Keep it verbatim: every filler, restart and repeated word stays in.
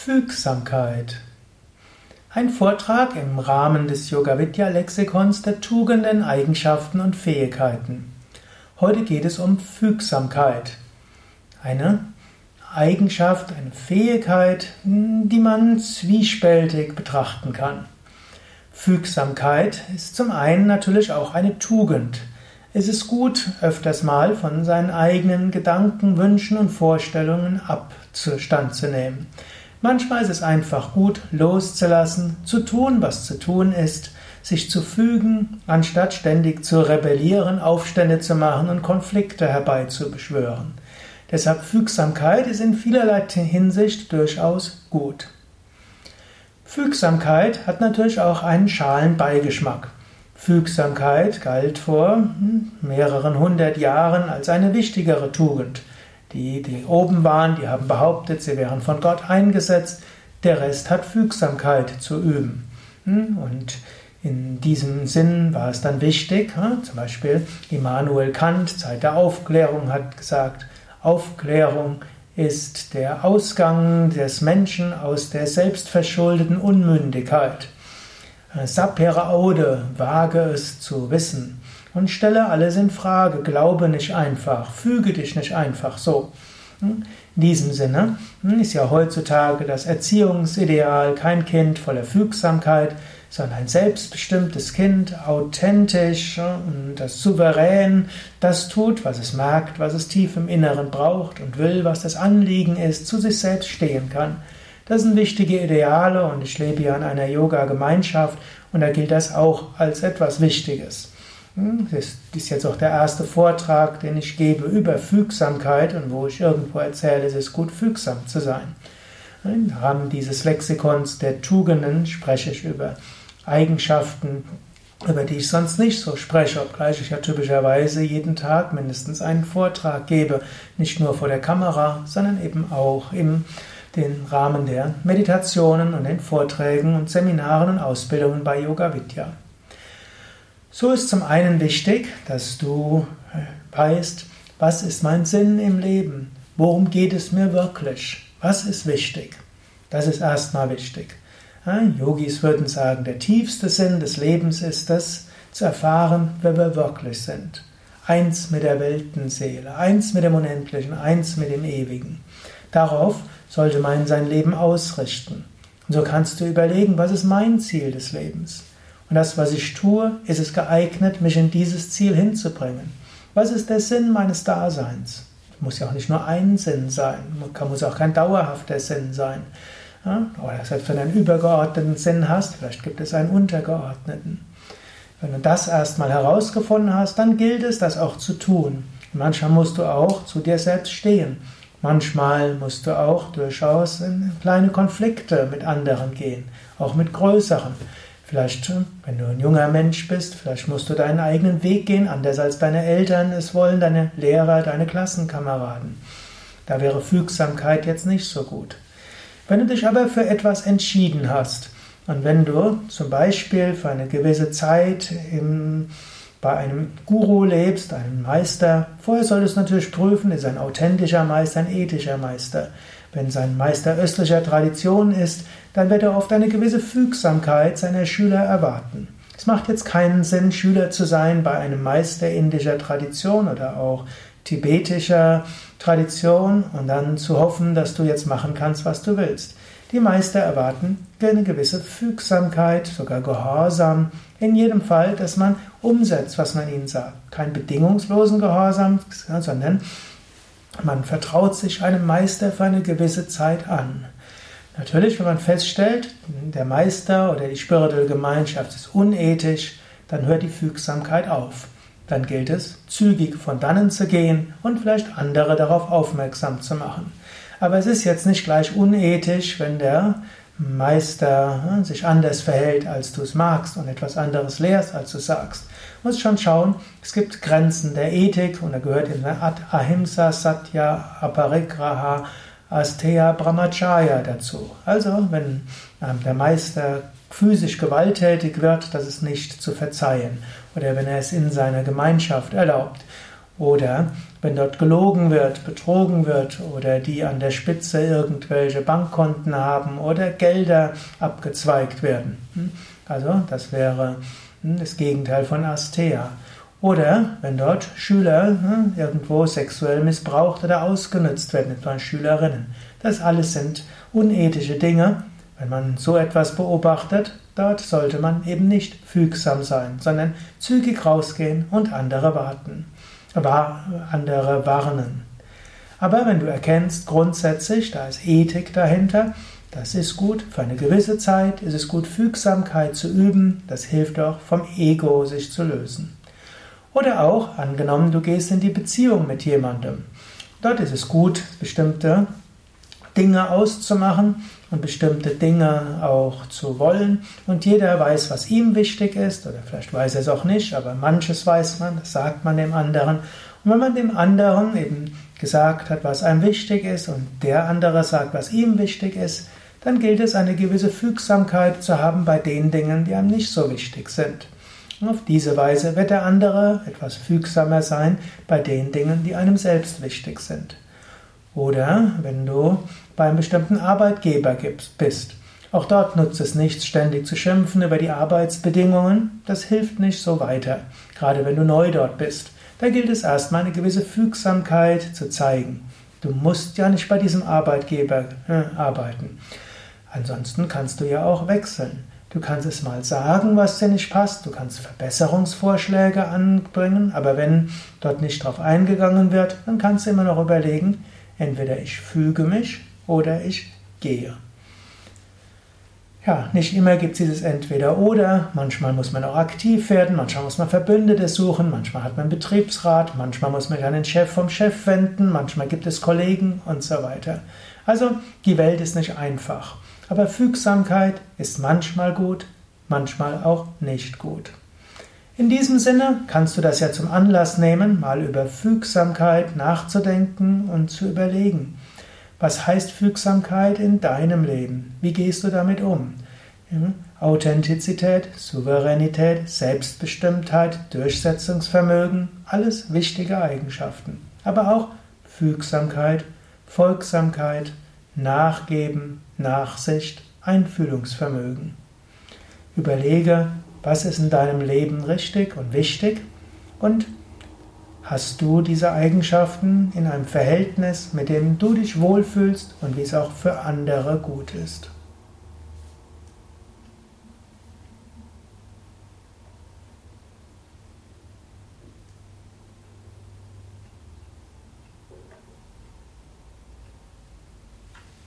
Fügsamkeit. Ein Vortrag im Rahmen des Yoga-Vidya-Lexikons der Tugenden, Eigenschaften und Fähigkeiten. Heute geht es um Fügsamkeit. Eine Eigenschaft, eine Fähigkeit, die man zwiespältig betrachten kann. Fügsamkeit ist zum einen natürlich auch eine Tugend. Es ist gut, öfters mal von seinen eigenen Gedanken, Wünschen und Vorstellungen Abstand zu nehmen. Manchmal ist es einfach gut, loszulassen, zu tun, was zu tun ist, sich zu fügen, anstatt ständig zu rebellieren, Aufstände zu machen und Konflikte herbeizubeschwören. Deshalb Fügsamkeit ist in vielerlei Hinsicht durchaus gut. Fügsamkeit hat natürlich auch einen schalen Beigeschmack. Fügsamkeit galt vor mehreren hundert Jahren als eine wichtigere Tugend. Die, die oben waren, die haben behauptet, sie wären von Gott eingesetzt. Der Rest hat Fügsamkeit zu üben. Und in diesem Sinn war es dann wichtig, zum Beispiel Immanuel Kant, Zeit der Aufklärung, hat gesagt, Aufklärung ist der Ausgang des Menschen aus der selbstverschuldeten Unmündigkeit. Sapere aude, wage es zu wissen. Und stelle alles in Frage, glaube nicht einfach, füge dich nicht einfach so. In diesem Sinne ist ja heutzutage das Erziehungsideal kein Kind voller Fügsamkeit, sondern ein selbstbestimmtes Kind, authentisch und das souverän, das tut, was es merkt, was es tief im Inneren braucht und will, was das Anliegen ist, zu sich selbst stehen kann. Das sind wichtige Ideale und ich lebe ja in einer Yoga-Gemeinschaft und da gilt das auch als etwas Wichtiges. Das ist jetzt auch der erste Vortrag, den ich gebe über Fügsamkeit und wo ich irgendwo erzähle, es ist gut, fügsam zu sein. Im Rahmen dieses Lexikons der Tugenden spreche ich über Eigenschaften, über die ich sonst nicht so spreche, obgleich ich ja typischerweise jeden Tag mindestens einen Vortrag gebe, nicht nur vor der Kamera, sondern eben auch im den Rahmen der Meditationen und den Vorträgen und Seminaren und Ausbildungen bei Yoga Vidya. So ist zum einen wichtig, dass du weißt, was ist mein Sinn im Leben? Worum geht es mir wirklich? Was ist wichtig? Das ist erstmal wichtig. Yogis würden sagen, der tiefste Sinn des Lebens ist es, zu erfahren, wer wir wirklich sind. Eins mit der Weltenseele, eins mit dem Unendlichen, eins mit dem Ewigen. Darauf sollte man sein Leben ausrichten. Und so kannst du überlegen, was ist mein Ziel des Lebens? Und das, was ich tue, ist es geeignet, mich in dieses Ziel hinzubringen? Was ist der Sinn meines Daseins? Es muss ja auch nicht nur ein Sinn sein, es muss auch kein dauerhafter Sinn sein. Oder selbst wenn du einen übergeordneten Sinn hast, vielleicht gibt es einen untergeordneten. Wenn du das erstmal herausgefunden hast, dann gilt es, das auch zu tun. Und manchmal musst du auch zu dir selbst stehen. Manchmal musst du auch durchaus in kleine Konflikte mit anderen gehen, auch mit größeren. Vielleicht, wenn du ein junger Mensch bist, vielleicht musst du deinen eigenen Weg gehen, anders als deine Eltern es wollen, deine Lehrer, deine Klassenkameraden. Da wäre Fügsamkeit jetzt nicht so gut. Wenn du dich aber für etwas entschieden hast und wenn du zum Beispiel für eine gewisse Zeit im bei einem Guru lebst, einem Meister, vorher solltest du natürlich prüfen, ist ein authentischer Meister, ein ethischer Meister. Wenn sein Meister östlicher Tradition ist, dann wird er oft eine gewisse Fügsamkeit seiner Schüler erwarten. Es macht jetzt keinen Sinn, Schüler zu sein bei einem Meister indischer Tradition oder auch tibetischer Tradition und dann zu hoffen, dass du jetzt machen kannst, was du willst. Die Meister erwarten eine gewisse Fügsamkeit, sogar Gehorsam, in jedem Fall, dass man umsetzt, was man ihnen sagt. Kein bedingungslosen Gehorsam, sondern man vertraut sich einem Meister für eine gewisse Zeit an. Natürlich, wenn man feststellt, der Meister oder die spirituelle Gemeinschaft ist unethisch, dann hört die Fügsamkeit auf. Dann gilt es, zügig von dannen zu gehen und vielleicht andere darauf aufmerksam zu machen. Aber es ist jetzt nicht gleich unethisch, wenn der Meister sich anders verhält, als du es magst und etwas anderes lehrst, als du sagst. Du musst schon schauen, es gibt Grenzen der Ethik und da gehört in der Ahimsa, Satya, Aparigraha, Asteya, Brahmacharya dazu. Also, wenn der Meister physisch gewalttätig wird, das ist nicht zu verzeihen. Oder wenn er es in seiner Gemeinschaft erlaubt. Oder wenn dort gelogen wird, betrogen wird oder die an der Spitze irgendwelche Bankkonten haben oder Gelder abgezweigt werden. Also das wäre das Gegenteil von Asteya. Oder wenn dort Schüler irgendwo sexuell missbraucht oder ausgenutzt werden, etwa Schülerinnen. Das alles sind unethische Dinge. Wenn man so etwas beobachtet, dort sollte man eben nicht fügsam sein, sondern zügig rausgehen und andere warten, andere warnen. Aber wenn du erkennst, grundsätzlich, da ist Ethik dahinter, das ist gut, für eine gewisse Zeit ist es gut, Fügsamkeit zu üben, das hilft auch vom Ego sich zu lösen. Oder auch, angenommen, du gehst in die Beziehung mit jemandem. Dort ist es gut, bestimmte Dinge auszumachen und bestimmte Dinge auch zu wollen. Und jeder weiß, was ihm wichtig ist, oder vielleicht weiß er es auch nicht, aber manches weiß man, das sagt man dem anderen. Und wenn man dem anderen eben gesagt hat, was einem wichtig ist, und der andere sagt, was ihm wichtig ist, dann gilt es, eine gewisse Fügsamkeit zu haben bei den Dingen, die einem nicht so wichtig sind. Und auf diese Weise wird der andere etwas fügsamer sein bei den Dingen, die einem selbst wichtig sind. Oder wenn du bei einem bestimmten Arbeitgeber bist. Auch dort nutzt es nichts, ständig zu schimpfen über die Arbeitsbedingungen. Das hilft nicht so weiter, gerade wenn du neu dort bist. Da gilt es erstmal, eine gewisse Fügsamkeit zu zeigen. Du musst ja nicht bei diesem Arbeitgeber äh, arbeiten. Ansonsten kannst du ja auch wechseln. Du kannst es mal sagen, was dir nicht passt. Du kannst Verbesserungsvorschläge anbringen. Aber wenn dort nicht drauf eingegangen wird, dann kannst du immer noch überlegen, entweder ich füge mich oder ich gehe. Ja, nicht immer gibt es dieses Entweder-Oder. Manchmal muss man auch aktiv werden, manchmal muss man Verbündete suchen, manchmal hat man einen Betriebsrat, manchmal muss man sich an den Chef vom Chef wenden, manchmal gibt es Kollegen und so weiter. Also, die Welt ist nicht einfach. Aber Fügsamkeit ist manchmal gut, manchmal auch nicht gut. In diesem Sinne kannst du das ja zum Anlass nehmen, mal über Fügsamkeit nachzudenken und zu überlegen. Was heißt Fügsamkeit in deinem Leben? Wie gehst du damit um? Authentizität, Souveränität, Selbstbestimmtheit, Durchsetzungsvermögen, alles wichtige Eigenschaften. Aber auch Fügsamkeit, Folgsamkeit, Nachgeben, Nachsicht, Einfühlungsvermögen. Überlege, was ist in deinem Leben richtig und wichtig und hast du diese Eigenschaften in einem Verhältnis, mit dem du dich wohlfühlst und wie es auch für andere gut ist.